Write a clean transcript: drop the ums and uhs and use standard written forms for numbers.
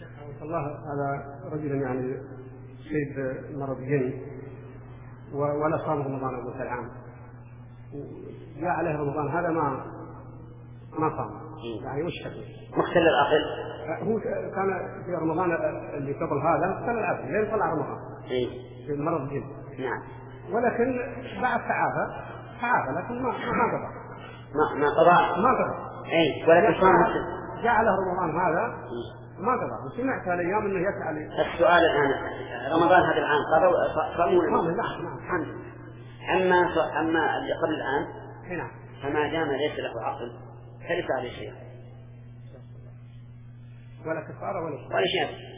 الله على رجل يعني يصيب مرض جن ولا صام رمضان أول العام جاء عليه رمضان هذا ما صام يعني وش مختل العقل. هو كان في رمضان اللي قبل هذا مختل العقل لين طلع رمضان في المرض جن. نعم. ولكن بعد تعافى لكن ما قضى. ما قضى. ولكن جاء عليه رمضان هذا ما قضى. وسمعت هالايام انه يسأل. السؤال الان رمضان هذا العام صاموا اما اللي قبل الان فما دام ليس له عقل فليس عليه شيء ولا كفاره ولا شيء.